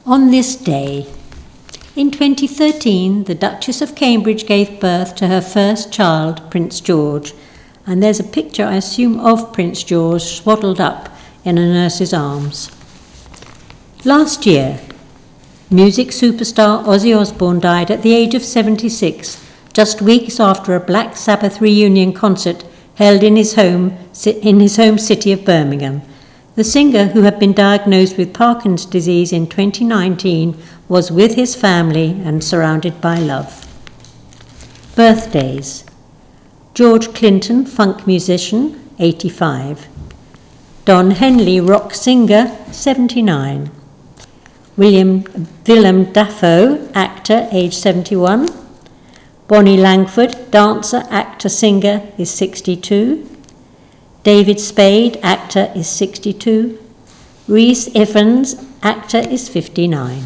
On this day, in 2013, the Duchess of Cambridge gave birth to her first child, Prince George, and there's a picture, I assume, of Prince George swaddled up in a nurse's arms. Last year, music superstar Ozzy Osbourne died at the age of 76, just weeks after a Black Sabbath reunion concert held in his home city of Birmingham. The singer, who had been diagnosed with Parkinson's disease in 2019, was with his family and surrounded by love. Birthdays: George Clinton, funk musician, 85. Don Henley, rock singer, 79. Willem Dafoe, actor, age 71. Bonnie Langford, dancer, actor, singer, is 62. David Spade, actor, is 62. Rhys Ifans, actor, is 59.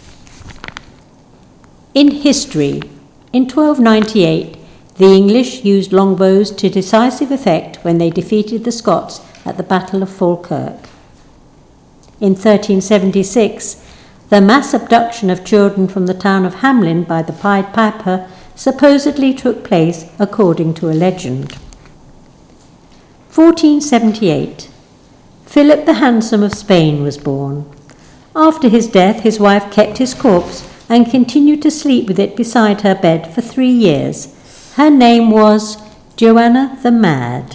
In history, in 1298, the English used longbows to decisive effect when they defeated the Scots at the Battle of Falkirk. In 1376, the mass abduction of children from the town of Hamelin by the Pied Piper supposedly took place according to a legend. 1478, Philip the Handsome of Spain was born. After his death, his wife kept his corpse and continued to sleep with it beside her bed for 3 years. Her name was Joanna the Mad.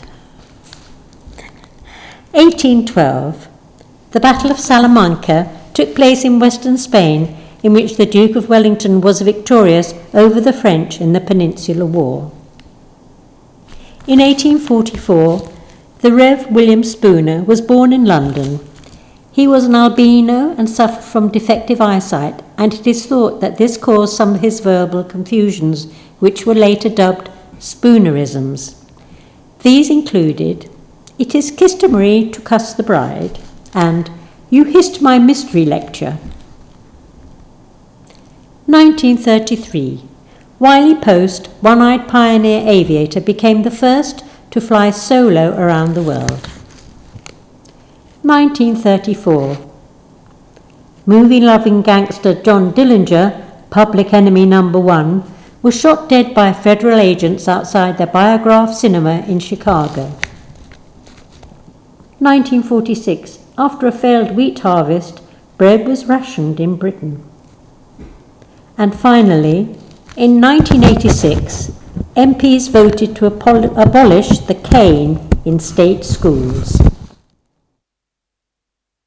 1812, the Battle of Salamanca took place in western Spain, in which the Duke of Wellington was victorious over the French in the Peninsular War. In 1844, the Rev. William Spooner was born in London. He was an albino and suffered from defective eyesight, and it is thought that this caused some of his verbal confusions, which were later dubbed Spoonerisms. These included, "It is customary to cuss the bride," and "You hissed my mystery lecture." 1933, Wiley Post, one-eyed pioneer aviator, became the first to fly solo around the world. 1934, movie-loving gangster John Dillinger, public enemy number 1, was shot dead by federal agents outside the Biograph Cinema in Chicago. 1946, after a failed wheat harvest, bread was rationed in Britain. And finally, in 1986, MPs voted to abolish the cane in state schools.